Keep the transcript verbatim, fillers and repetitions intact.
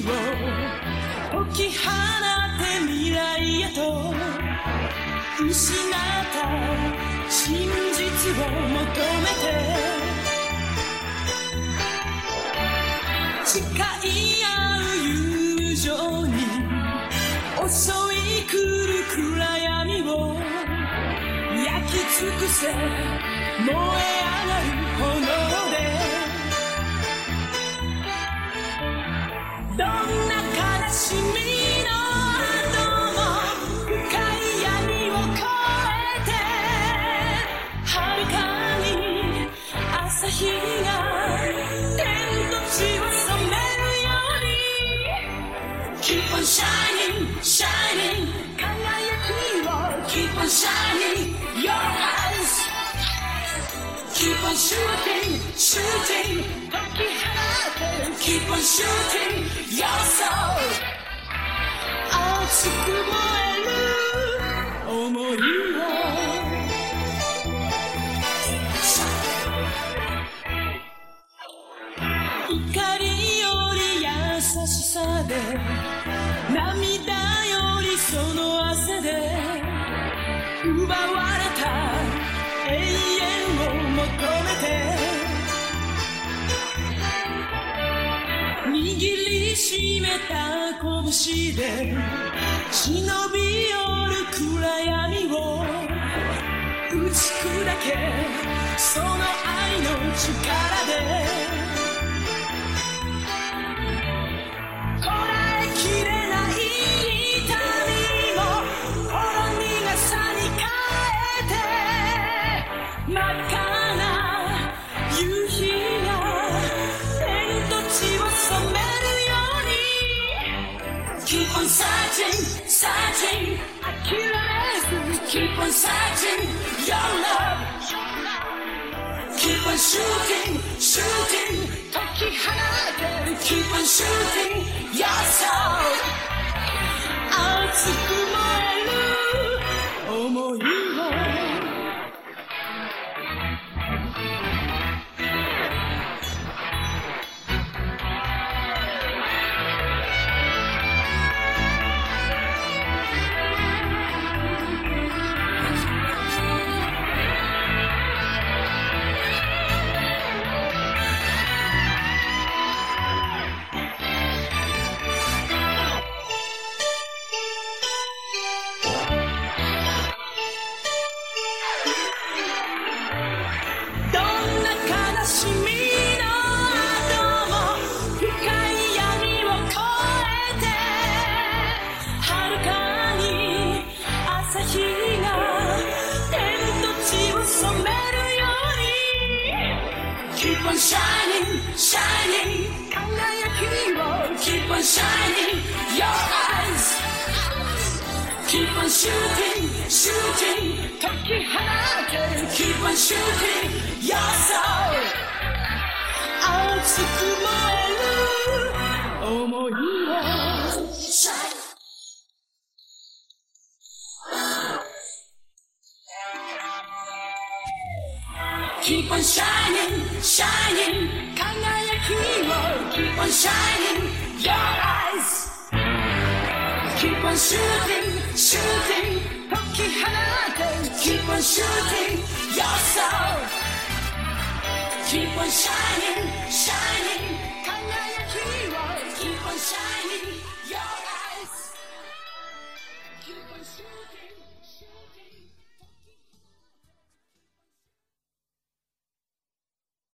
を解き放って未来へと失った真実を求めて誓い合う友情に襲い来る暗闇を焼き尽くせ燃え上がる炎でどんな悲しみの後も深い闇を越えて遥かに朝日が天と地を染めるように Keep on shining, shining 輝きを Keep on shining your eyes Keep on shooting, shooting 解き放って Keep on shooting your soul 熱く燃える想いを怒りより優しさで涙よりその汗で奪われた永遠を求めて握りしめた拳で忍び寄る暗闇を打ち砕けその愛の力でこらえきれない痛みもほろ苦さに変えて真っ赤な夕日が天と地を染めるように Keep on searching, searching 諦めず Keep on searching your love Keep on shooting, shooting 解き放って Keep on shooting your soul 熱く燃える想いをKeep on shining, shining 輝きを Keep on shining your eyes Keep on shooting, shooting 解き放って Keep on shooting your soul 熱く燃える想いを Shine Keep on shining, shining 輝きを Keep on shining your eyes Keep on shooting, shooting 解き放って Keep on shooting your soul Keep on shining, shining 輝きを Keep on shining